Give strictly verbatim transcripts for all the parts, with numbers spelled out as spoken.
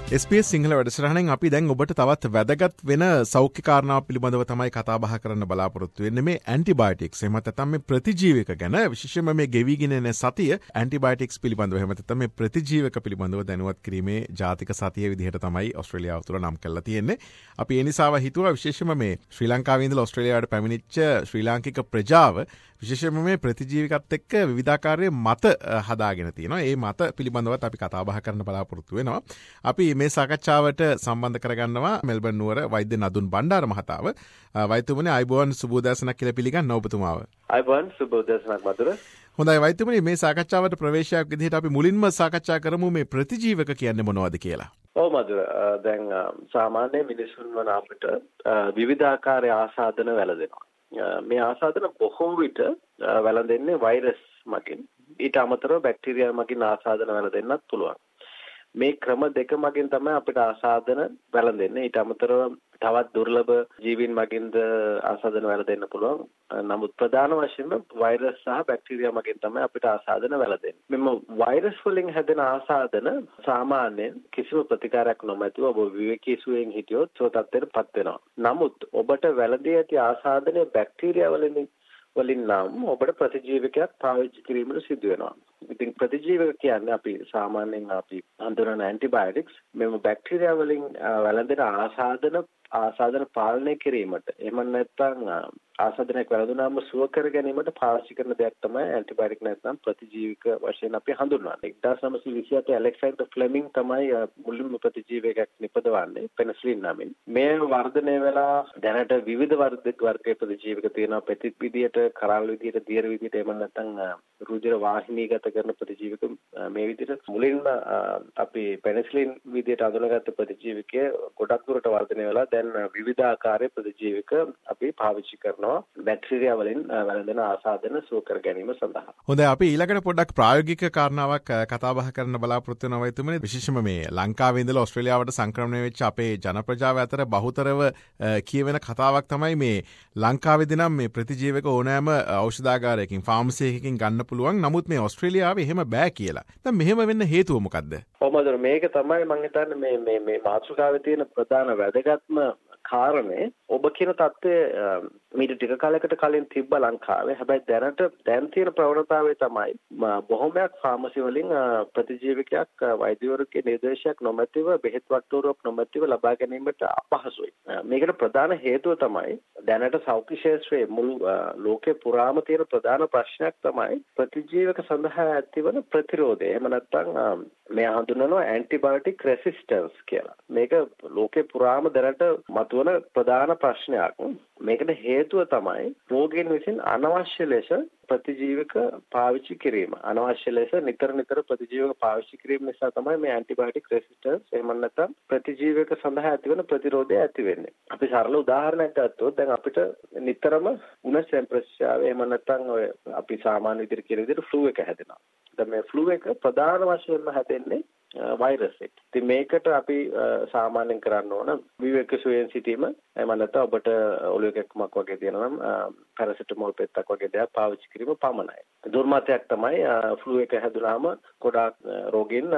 S P S Sinhala වැඩසටහනෙන් අපි දැන් ඔබට තවත් වැදගත් වෙන සෞඛ්‍ය කාරණා පිළිබඳව තමයි කතා බහ කරන්න බලාපොරොත්තු වෙන්නේ මේ ඇන්ටිබයොටික්ස්. එහෙම නැත්නම් මේ ප්‍රතිජීවක ගැන විශේෂයෙන්ම මේ ගෙවිගෙන යන සතිය ඇන්ටිබයොටික්ස් පිළිබඳව එහෙම නැත්නම් මේ ප්‍රතිජීවක පිළිබඳව දැනුවත් කිරීමේ ජාතික සතිය විදිහට තමයි ඕස්ට්‍රේලියාව තුළ නම් කරලා තියෙන්නේ. අපි ඒ නිසාව හිතුවා විශේෂයෙන්ම මේ ශ්‍රී ලංකාවේ ඉඳලා ඕස්ට්‍රේලියාවට පැමිණිච්ච ශ්‍රී ලාංකික ප්‍රජාව විශේෂයෙන්ම මේ ප්‍රතිජීවකත් එක්ක විවිධාකාරයේ මත හදාගෙන තියෙනවා. ඒ මත පිළිබඳවත් අපි කතා බහ කරන්න බලාපොරොත්තු වෙනවා. අපි මේ සාකච්ඡාවට සම්බන්ධ කරගන්නවා මෙල්බන් නුවර වෛද්‍ය නදුන් බණ්ඩාර මහතාව. වෛද්‍යතුමනි අයිබෝන් සුබෝදෑසනක් කියලා පිළිගන්න ඔබතුමාව. අයිබෝන් සුබෝදෑසනක් මధుර. හොඳයි වෛද්‍යතුමනි මේ සාකච්ඡාවට ප්‍රවේශයක් විදිහට අපි මුලින්ම සාකච්ඡා කරමු මේ ප්‍රතිජීවක කියන්නේ මොනවද කියලා. ඔව් මధుර. දැන් සාමාන්‍ය මිනිසුන් වන අපිට විවිධාකාරයේ ආසාදන වැළඳෙනවා. මේ ආසාදන බොහෝ විට වැළඳෙන්නේ වෛරස් මගින්. ඊට අමතරව බැක්ටීරියා මගින් ආසාදන වැළඳෙන්නත් පුළුවන්. මේ ක්‍රම දෙක මගින් තමයි අපිට ආසාදන වැළඳෙන්නේ. ඊට අමතරව තවත් දුර්ලභ ජීවීන් මගින්ද ආසාදන වැළඳෙන්න පුළුවන්. නමුත් ප්‍රධාන වශයෙන්ම වෛරස් සහ බැක්ටීරියා මගින් තමයි අපිට ආසාදන වැළඳෙන්නේ. මෙම වෛරස් වලින් හැදෙන ආසාදන සාමාන්‍යයෙන් කිසිම ප්‍රතිකාරයක් නොමැතිව ඔබ විවේකී සුවයෙන් හිටියොත් සුවතත්වයට පත් වෙනවා. නමුත් ඔබට වැළඳී ඇති ආසාදනය බැක්ටීරියා වලින් වලින් නම් ඔබට ප්‍රතිජීවකයක් පාවිච්චි කිරීමට සිදු වෙනවා. ඉතින් ප්‍රතිජීවක කියන්නේ අපි සාමාන්‍යයෙන් අපි හඳුනන ඇන්ටිබයොටික්ස් මෙම බැක්ටීරියා වලින් වැළඳෙන ආසාදන ආසාදන පාලනය කිරීමට එහෙම නැත්නම් ආසාදනයක් වැළඳුනාම සුව කර ගැනීමට පාවිච්චි කරන දෙයක් තමයි ඇන්ටිබයොටික් නැත්නම් ප්‍රතිජීවක වශයෙන් අපි හඳුන්වන්නේ. එක්දාස් නවසිය විසිහත ඇලෙක්සැන්ඩර් ෆ්ලෙමිං තමයි මුලින්ම ප්‍රතිජීවකයක් නිපදවන්නේ පෙනිසිලින් නමින්. මේ වර්ධනය වෙලා දැනට විවිධ වර්ග වර්ගයේ ප්‍රතිජීවක තියෙනවා. පෙතිත් විදියට, කරල් විදියට, දියර විදියට එහෙම නැත්නම් රුධිර වාහිනීගත කරන ප්‍රතිජීවක මේ විදිහට මුලින්ම අපි පෙනිසිලින් විදියට අඳුනගත්ත ප්‍රතිජීවකය ගොඩක් දුරට වර්ධනය වෙලා දැන් විවිධාකාරයේ ප්‍රතිජීවක අපි පාවිච්චි කරනවා බැක්ටීරියා වලින් වැළඳෙන ආසාදන සුව කර ගැනීම සඳහා. හොඳයි අපි ඊළඟට පොඩ්ඩක් ප්‍රායෝගික කාරණාවක් කතා බහ කරන්න බලාපොරොත්තු වෙනවා වෛද්‍යතුමනි. විශේෂයෙන්ම මේ ලංකාවේ ඉඳලා ඕස්ට්‍රේලියාවට සංක්‍රමණය වෙච්ච අපේ ජන ප්‍රජාව අතර බහුතරව කියවෙන කතාවක් තමයි මේ ලංකාවේදී නම් මේ ප්‍රතිජීවක ඕනෑම ඖෂධාගාරයකින් ෆාමසි එකකින් ගන්න පුළුවන්. නමුත් මේ ඕස්ට්‍රේලියාවේ එහෙම බෑ කියලා. දැන් මෙහෙම වෙන්න හේතුව මොකද්ද? ඔව් මధుර මේක තමයි මම හිතන්නේ මේ මේ මේ මාතෘකාවේ තියෙන ප්‍රධාන වැදගත්ම කාරණේ. ඔබ කියන தත්ත්වය මීට ටික කාලයකට කලින් තිබ්බ ලංකාවේ. හැබැයි දැනට දැන් තියෙන ප්‍රවණතාවය තමයි බොහොමයක් ෆාමසි වලින් ප්‍රතිජීවකයක් වෛද්‍යවරුගේ නිර්දේශයක් නොමැතිව බෙහෙත් වට්ටෝරුවක් නොමැතිව ලබා ගැනීමට අපහසුයි. මේකට ප්‍රධාන හේතුව තමයි දැනට සෞඛ්‍ය ක්ෂේත්‍රයේ මුළු ලෝකේ පුරාම තියෙන ප්‍රධාන ප්‍රශ්නයක් තමයි ප්‍රතිජීවක සඳහා ඇතිවන ප්‍රතිරෝධය. එහෙම නැත්නම් මේ හඳුන්වනවා ඇන්ටිබයොටික් රෙසිස්ටන්ස් කියලා. මේක ලෝකේ පුරාම දැනට මතුවන ප්‍රධාන ප්‍රශ්නයක්. මේකට හේතුව තමයි රෝගීන් විසින් අනවශ්‍ය ලෙස ප්‍රතිජීවක පාවිච්චි කිරීම. අනවශ්‍ය ලෙස නිතර නිතර ප්‍රතිජීවක පාවිච්චි කිරීම නිසා තමයි මේ ඇන්ටිබයොටික් රෙසිස්ටන්ස් එහෙම නැත්නම් ප්‍රතිජීවක සඳහා ඇතිවන ප්‍රතිරෝධය ඇති වෙන්නේ. අපි සරල උදාහරණයක් ගත්තොත් දැන් අපිට නිතරම උණ සෙම්ප්‍රෙෂර් එහෙම නැත්නම් ඔය අපි සාමාන්‍ය විදිහට කියන විදිහට ෆ්ලූ එක හැදෙනවා. දැන් මේ ෆ්ලූ එක ප්‍රධාන වශයෙන්ම හැදෙන්නේ වෛරස් එක. ඉතින් මේකට අපි සාමාන්‍යයෙන් කරන්න ඕන විවේක සුවයෙන් සිටීම. එහෙම නැත්නම් ඔබට ඔළුවේ කැක්කමක් වගේ තියෙනවා නම් පැරසිටමෝල් පෙත්තක් වගේ දෙයක් පාවිච්චි කිරීම පමණයි. දුර්මතයක් තමයි ෆ්ලූ එක හැදුනහම ගොඩාක් රෝගීන්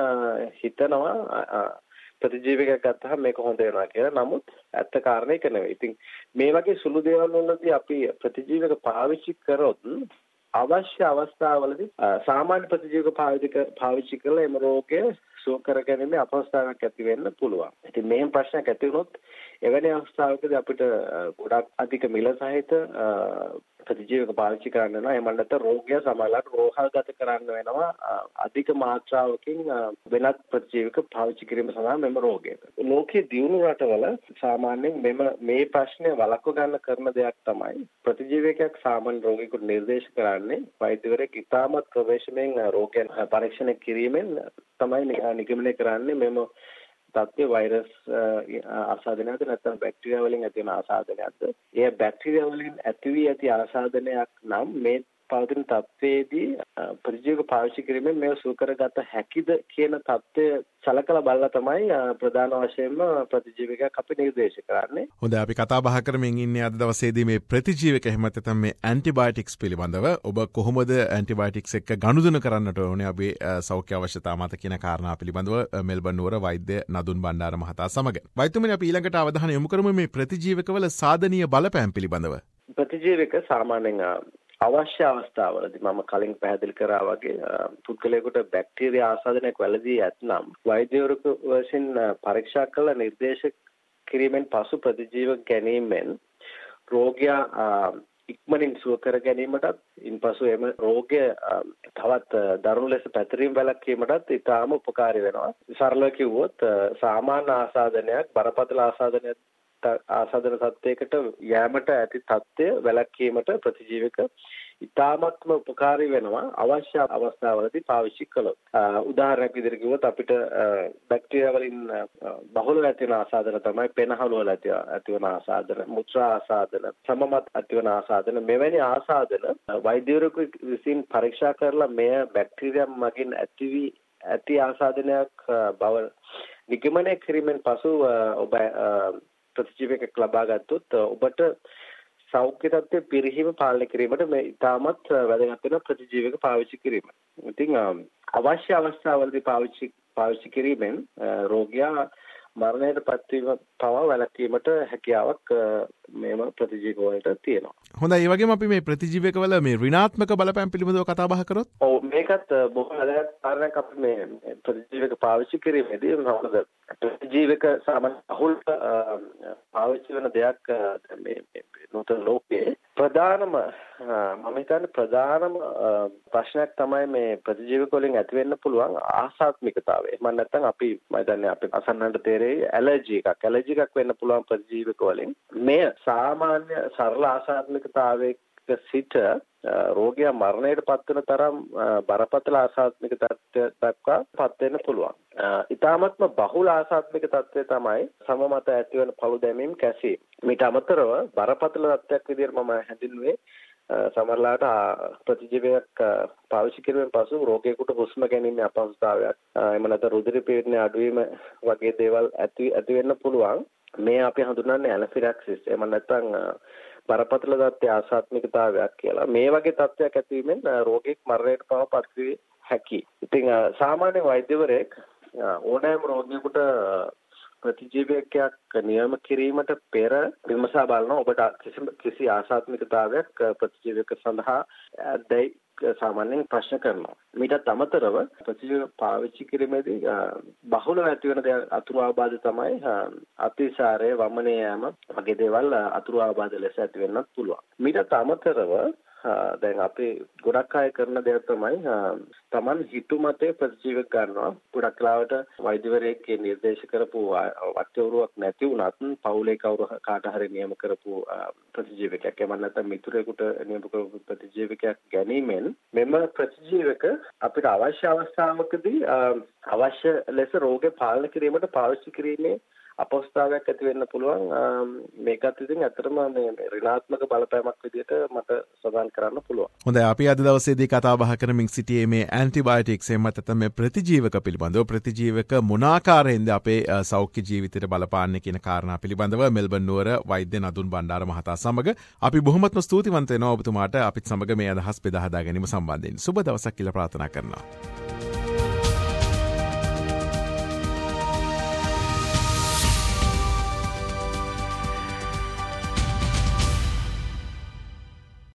හිතනවා ප්‍රතිජීවකයක් ගත්තහම මේක හොඳ වෙනවා කියලා. නමුත් ඇත්ත කාරණේ ඒක නෙවෙයි. ඉතින් මේ වගේ සුළු දේවල් වලදී අපි ප්‍රතිජීවක පාවිච්චි කරොත් අවශ්‍ය අවස්ථාවලදී සාමාන්‍ය ප්‍රතිජීවක පාවිච්චි කරලා එම රෝගය සුව කරගැනීමේ අපහසුතාවයක් ඇති වෙන්න පුළුවන්. ඉතින් මේම ප්‍රශ්නයක් ඇති වුණොත් එවැනි අවස්ථාවකදී අපිට ගොඩක් අධික මිල සහිත ප්‍රතිජීවක පාවිච්චි කරන්න වෙනවා. එහෙම නැත්නම් රෝගය සමහරවිට රෝහල්ගත කරන්න වෙනවා අධික මාත්‍රාවකින් වෙනත් ප්‍රතිජීවක පාවිච්චි කිරීම සඳහා මෙම රෝගයට. ලෝකයේ දියුණු රටවල සාමාන්‍යයෙන් මෙම මේ ප්‍රශ්නය වළක්ව ගන්න කරන දෙයක් තමයි ප්‍රතිජීවකයක් සාමාන්‍ය රෝගියෙකුට නිර්දේශ කරන්නේ වෛද්‍යවරයෙක් ඉතාමත් ප්‍රවේශමෙන් රෝගයන් පරීක්ෂණය කිරීමෙන් තමයි නිගමනය කරන්නේ මෙම තත්ත්වය වෛරස් ආසාදනයක්ද නැත්නම් බැක්ටීරියා වලින් ඇති වෙන ආසාදනයක්ද. ඒ බැක්ටීරියා වලින් ඇති වී ඇති ආසාදනයක් නම් මේ පවතින තත්ත්වයේදී ප්‍රතිජීවක පාවිච්චි කිරීමෙන් මේව සුව කරගත හැකිද කියන තත්ත්වය සලකලා බලලා තමයි ප්‍රධාන වශයෙන්ම ප්‍රතිජීවකයක් අපි නිර්දේශ කරන්නේ. හොඳයි අපි කතා බහ කරමින් ඉන්නේ අද දවසේදී මේ ප්‍රතිජීවක එහෙම නැත්නම් මේ ඇන්ටිබයොටික්ස් පිළිබඳව. ඔබ කොහොමද ඇන්ටිබයොටික්ස් එක්ක ගනුදෙනු කරන්නට ඕනේ අපේ සෞඛ්‍ය අවශ්‍යතා මත කියන කාරණා පිළිබඳව මෙල්බන් නුවර වෛද්‍ය නදුන් බණ්ඩාර මහතා සමග. වෛද්‍යතුමනි අපි ඊළඟට අවධානය යොමු කරමු මේ ප්‍රතිජීවකවල සාධනීය බලපෑම් පිළිබඳව. ප්‍රතිජීවක සාමාන්‍යයෙන් අවශ්‍ය අවස්ථාවලදී මම කලින් පැහැදිලි කරා වගේ පුද්ගලයාට බැක්ටීරියා ආසාදනයක් වැළඳී ඇතනම් වෛද්‍යවරු වශයෙන් පරීක්ෂා කළ නිර්දේශ කිරීමෙන් පසු ප්‍රතිජීවක ගැනීමෙන් රෝගියා ඉක්මනින් සුව කර ගැනීමටත් ඉන්පසු එම රෝගය තවත් දරුණු ලෙස පැතිරීම වැළැක්වීමටත් ඉතාම උපකාරී වෙනවා. සරලව කිව්වොත් සාමාන්‍ය ආසාදනයක් බරපතල ආසාදනයක් ආසාදන තත්ත්වයකට යෑමට ඇති තත්ත්වය වැළැක්වීමට ප්‍රතිජීවක ඉතාමත්ම උපකාරී වෙනවා අවශ්‍ය අවස්ථාවලදී පාවිච්චි කළොත්. උදාහරණයක් විදිහට කිව්වොත් අපිට බැක්ටීරියා වලින් බහුලව ඇතිවන ආසාදන තමයි පෙනහළු වල ඇතිවන ආසාදන, මුත්‍රා ආසාදන, සමමත් ඇතිවන ආසාදන. මෙවැනි ආසාදන වෛද්‍යවරයෙකු විසින් පරීක්ෂා කරලා මෙය බැක්ටීරියා මගින් ඇතිවි ඇති ආසාදනයක් බව නිගමනය කිරීමෙන් පසු ඔබ ප්‍රතිජීවකයක් ලබා ගත්තොත් ඔබට සෞඛ්‍ය තත්ත්වය පිරිහීම පාලනය කිරීමට මේ ඉතාමත් වැදගත් වෙන ප්‍රතිජීවක පාවිච්චි කිරීම. ඉතින් අවශ්‍ය අවස්ථාවලදී පාවිච්චි පාවිච්චි කිරීමෙන් රෝගියා මරණයට පත්වීම පවා වැළැක්වීමට හැකියාවක් මේම ප්‍රතිජීවක වලට තියෙනවා. හොඳයි ඒ වගේම අපි මේ ප්‍රතිජීවක වල මේ ඍණාත්මක බලපෑම් පිළිබඳව කතා බහ කරොත් ඔව් මේකත් බොහෝ වැදගත් කාරණයක් අපි මේ ප්‍රතිජීවක පාවිච්චි කිරීමේදී මොකද ප්‍රතිජීවක සාමාන්‍ය බහුල පාවිච්චි වෙන දෙයක් මේ නූතන ලෝකයේ ප්‍රධානම මම හිතන්නේ ප්‍රධානම ප්‍රශ්නයක් තමයි මේ ප්‍රතිජීවක වලින් ඇති වෙන්න පුළුවන් ආසාත්මිකතාවය. එහෙම නැත්නම් අපි මම හිතන්නේ අපි අසන්නන්ට තේරෙයි ඇලර්ජි එකක්. ඇලර්ජි එකක් වෙන්න පුළුවන් ප්‍රතිජීවක වලින්. මේ සාමාන්‍ය සරල ආසාත්මිකතාවයක සිට රෝගියා මරණයට පත්වන තරම් බරපතල ආසාත්මික තත්ත්වයක් දක්වා පත් වෙන්න පුළුවන්. ඊටාත්ම බහුල ආසාත්මික තත්ත්වය තමයි සම මත ඇතිවන පළු දැමීම් කැසීම්. මීට අමතරව බරපතල තත්ත්වයක් විදිහට මම හැඳින්වුවේ සමහරලාට ප්‍රතිජීවයක් පාවිච්චි කිරීමෙන් පසු රෝගියෙකුට හුස්ම ගැනීමේ අපහසුතාවයක් එහෙම නැත්නම් රුධිර පීඩනය අඩුවීම වගේ දේවල් ඇති ඇති වෙන්න පුළුවන්. මේ අපි හඳුන්වන්නේ ඇනෆිලැක්සිස්. එහෙම නැත්නම් බරපතල තත්ත්වයේ ආසාත්මිකතාවයක් කියලා. මේ වගේ තත්ත්වයක් ඇතිවීමෙන් රෝගියෙක් මරණයට පවා පත්විය හැකියි. ඉතින් සාමාන්‍ය වෛද්‍යවරයෙක් ඕනෑම රෝගියෙකුට ප්‍රතිජීවකයක් නියම කිරීමට පෙර විමසා බලනවා ඔබට කිසි කිසි ආසාත්මිකතාවයක් ප්‍රතිජීවක සඳහා දැයි සාමාන්‍යයෙන් ප්‍රශ්න කරනවා. මීටත් අමතරව ප්‍රතිජීවක පාවිච්චි කිරීමේදී බහුලව ඇතිවන අතුරු ආබාධ තමයි අතිසාරය, වමනය යාම වගේ දේවල් අතුරු ආබාධ ලෙස ඇති වෙන්නත් පුළුවන්. මීටත් අමතරව දැන් අපි ගොඩක් අය කරන දෙයක් තමයි Taman හිතු මතේ ප්‍රතිජීවක ගන්නවා. ගොඩක් ලාවට වෛද්‍යවරයෙක් නිර්දේශ කරපු වෛද්‍යවරුවක් නැති වුණත් පවුලේ කවුරු කාට හරි නියම කරපු ප්‍රතිජීවකයක් එමන් නැත්නම් මිතුරෙකුට නියම කරපු ප්‍රතිජීවකයක් ගැනීමෙන් මෙම ප්‍රතිජීවක අපිට අවශ්‍ය අවස්ථාවකදී අවශ්‍ය ලෙස රෝගය පාලනය කිරීමට පාවිච්චි කිරීමේ අපහසුතාවයක් ඇති වෙන්න පුළුවන්. මේකත් ඉතින් ඇත්තටම මේ ඍණාත්මක බලපෑමක් විදිහට මට සඳහන් කරන්න පුළුවන්. හොඳයි අපි අද දවසේදී කතා බහ කරමින් සිටියේ මේ ඇන්ටිබයොටික්ස් එහෙම නැත්නම් මේ ප්‍රතිජීවක පිළිබඳව ප්‍රතිජීවක මොන ආකාරයෙන්ද අපේ සෞඛ්‍ය ජීවිතයට බලපාන්නේ කියන කාරණා පිළිබඳව මෙල්බන් නුවර වෛද්‍ය නදුන් බණ්ඩාර මහතා සමග අපි බොහොමත්ම ස්තුතිවන්ත වෙනවා ඔබතුමාට අපිත් සමග මේ අදහස් බෙදා හදා ගැනීම සම්බන්ධයෙන්. සුබ දවසක් කියලා ප්‍රාර්ථනා කරනවා.